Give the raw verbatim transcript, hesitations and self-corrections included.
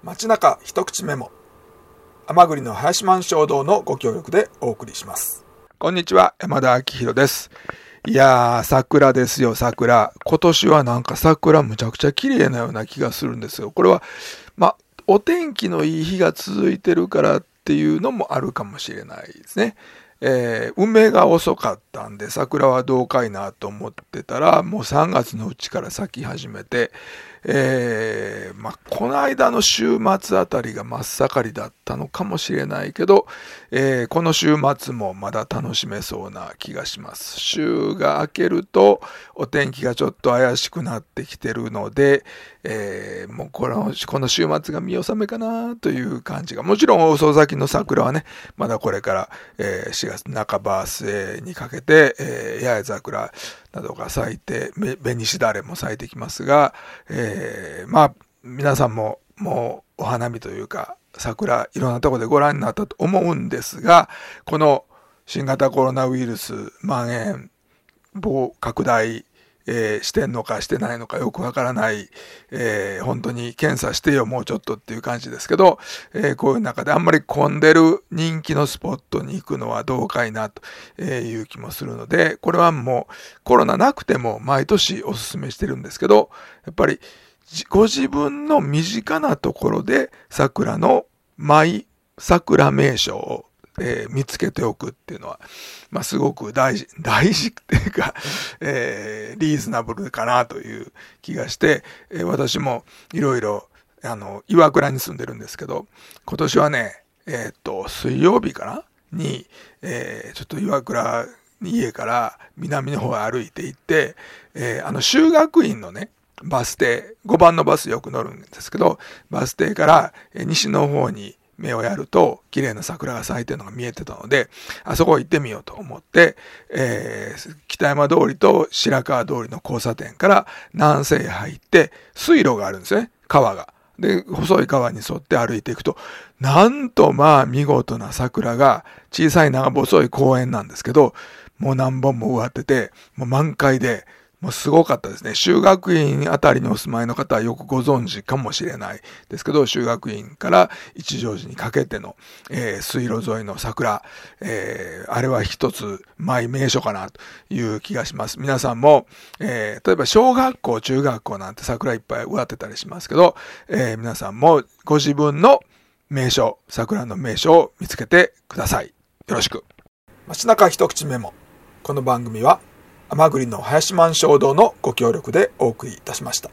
街中一口メモ、甘栗の林満衝動のご協力でお送りします。こんにちは、山田明宏です。いやー、桜ですよ、桜。今年はなんか桜むちゃくちゃ綺麗なような気がするんですよ。これは、まあ、お天気のいい日が続いてるからっていうのもあるかもしれないですね。えー、梅が遅かったんで桜はどうかいなと思ってたら、もうさんがつのうちから咲き始めて、えー、まあ、この間の週末あたりが真っ盛りだったのかもしれないけど、えー、この週末もまだ楽しめそうな気がします。週が明けるとお天気がちょっと怪しくなってきてるので、えー、もうこの、この週末が見納めかなという感じが、もちろん遅咲きの桜はね、まだこれから、えー、しがつなかば末にかけて、えー、八重桜などが咲いて、紅しだれも咲いてきますが、えー、まあ皆さんももうお花見というか桜いろんなところでご覧になったと思うんですが、この新型コロナウイルス蔓延防拡大、えー、してんのかしてないのかよくわからない、えー、本当に検査してよもうちょっとっていう感じですけど、えー、こういう中であんまり混んでる人気のスポットに行くのはどうかいなという気もするので、これはもうコロナなくても毎年おすすめしてるんですけど、やっぱりご自分の身近なところで桜のマイ桜名所をえー、見つけておくっていうのは、まあ、すごく大事、大事っていうか、えー、リーズナブルかなという気がして、えー、私もいろいろ、あの、岩倉に住んでるんですけど、今年はね、えー、っと、水曜日かなに、えー、ちょっと岩倉に家から南の方へ歩いて行って、えー、あの、修学院のね、バス停、ごばんのバスよく乗るんですけど、バス停から、えー、西の方に、目をやると綺麗な桜が咲いてるのが見えてたので、あそこ行ってみようと思って、えー、北山通りと白川通りの交差点から南西へ入って水路があるんですね、川が。で、細い川に沿って歩いていくと、なんとまあ見事な桜が小さい長細い公園なんですけど、もう何本も植わってて、もう満開で、もうすごかったですね。修学院あたりにお住まいの方はよくご存知かもしれないですけど、修学院から一乗寺にかけての、えー、水路沿いの桜、えー、あれは一つマイ名所かなという気がします。皆さんも、えー、例えば小学校、中学校なんて桜いっぱい植わってたりしますけど、えー、皆さんもご自分の名所、桜の名所を見つけてください。よろしく。街中一口メモ。この番組は甘栗の林満衝動のご協力でお送りいたしました。